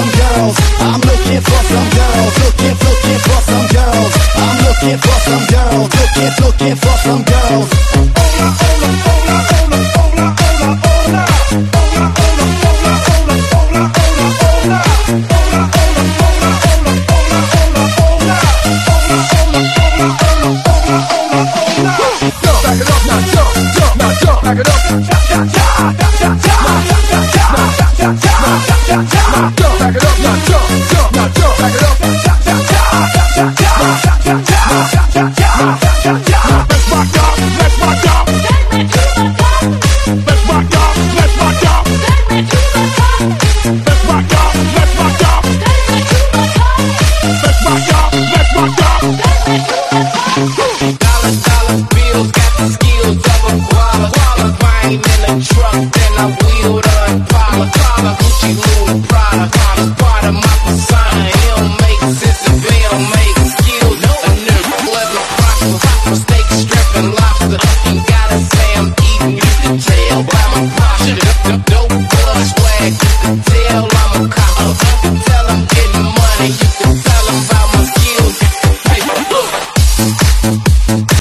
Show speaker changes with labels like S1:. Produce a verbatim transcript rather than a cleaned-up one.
S1: some girls. I'm looking for some girls. Looking, looking for some girls. I'm looking for some girls. Looking, looking for some girls. Hola, hola, hola, hola, hola, hola, hola. Hola, hola, hola, hola, hola, hola, hola. Hola, hola, hola, hola, hola, hola, hola. Hola, hola, hola, hola, hola, hola, hola. Jump, back it up, now jump, jump, now jump, back it up. Cha, cha, cha, cha, cha, cha, cha, cha, cha, cha, cha, cha, cha, cha, cha. Jump, back it up, now jump, jump, now jump, back it up. Cha, cha, cha, cha, cha, cha, cha, cha, cha, cha, cha, cha, cha. Let's rock out, let's rock out. Let's rock out, let's rock out. Let's rock out, let's rock out. Let's rock out, let's rock out.
S2: Dollar, dollar bills got the skills of a guava. Guava wine in the truck, then I wheeled her Impala. Impala, Gucci, Louis, Prada. Prada, part of my persona. It don't make sense if they don't make skills. A nigga clever, prosper, steak, strip, and lobster. You gotta say I'm eating, you can tell by my posture. Dope boy swag, you can tell I'm a copper. You can tell I'm getting money, you can tell I'm about my skills.